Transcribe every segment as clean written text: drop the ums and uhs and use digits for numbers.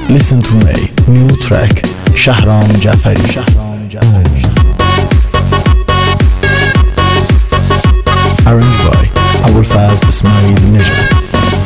Listen to me. New track شهرام جعفری. Arranged by ابوالفضل اسماعیل نژاد.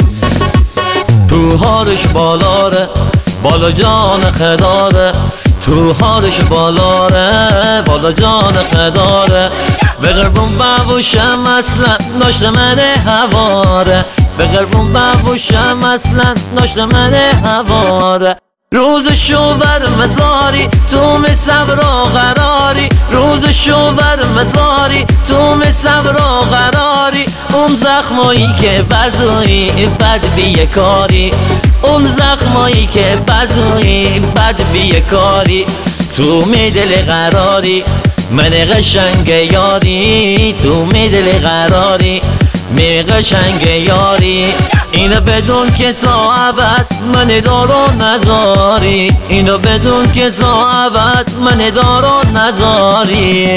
تو هارش بالاره بالا جان خداره، تو هارش بالاره بالا جان خداره، به قربون بابوشم اصلا ناشت من هواره، به قربون بابوشم اصلا ناشت من هواره. روزشو بر مزاری تو می صبر و قراری، روزشو بر مزاری تو می صبر و قراری. اون زخمایی که بزایی بد بیکاری، اون زخمایی که بزایی بد بیکاری. تو می دل قراری من قشنگ یاری، تو می دل قراری می قشنگ یاری. اینو بدون که تا ابد من دارو نداری، اینو بدون که تا ابد من دارو نداری.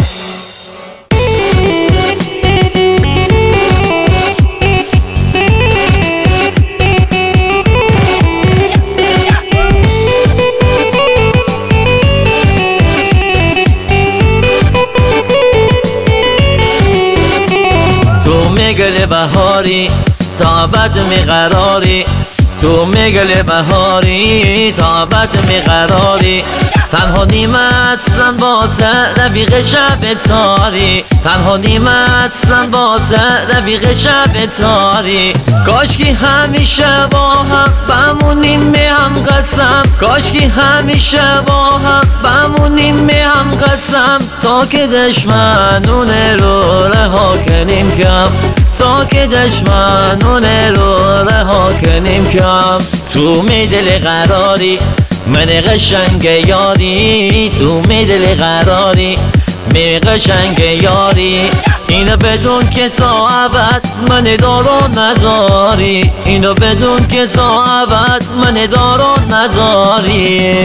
تو میگل بهاری تا بد میقراری، تو میگل بهاری تا بد میقراری. تنها نیمه اصلا با رفیق شب تاری، تنها نیمه اصلا با رفیق شب تاری. کاشکی همیشه با هم بمونیم به هم قسم، کاشکی همیشه با هم بمونیم به هم قسم. تا که دشمنون رو رها کنیم کم، تا که دشمنون رو رها کنیم کم. تو می دل قراری من قشنگ یاری، تو می دل قراری می قشنگ یاری. اینو بدون که تا ابد من دارو نداری، اینو بدون که تا ابد من دارو نداری.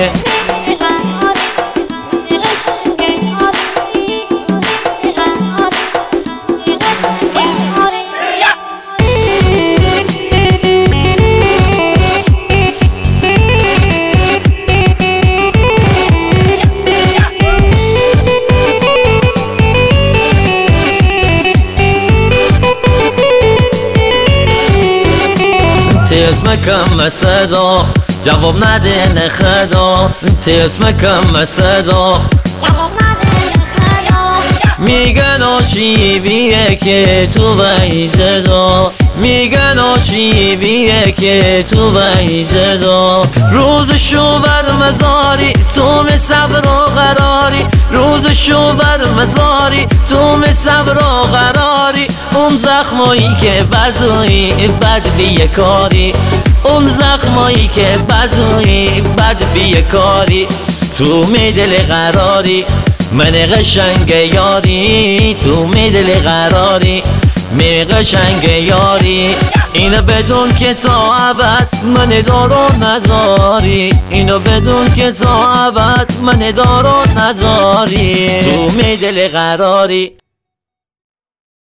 اسمکم صدا جواب نده نخدا، اسمکم صدا جواب نده نخدا. میگن آشیبیه که تو وحیزه دا، میگن آشیبیه که تو وحیزه دا. روزشو بر مزاری تو می صبر و قراری، روزشو بر مزاری تو می صبر و قراری. اون زخمایی که بزایی بد بیکاری، اون زخمایی که بزایی بد بیکاری. تو می دل قراری من قشنگ یاری، تو می دل قراری می قشنگ یاری. اینو بدون که تا ابد من دارو نداری، اینو بدون که تا ابد من دارو نداری. تو می دل قراری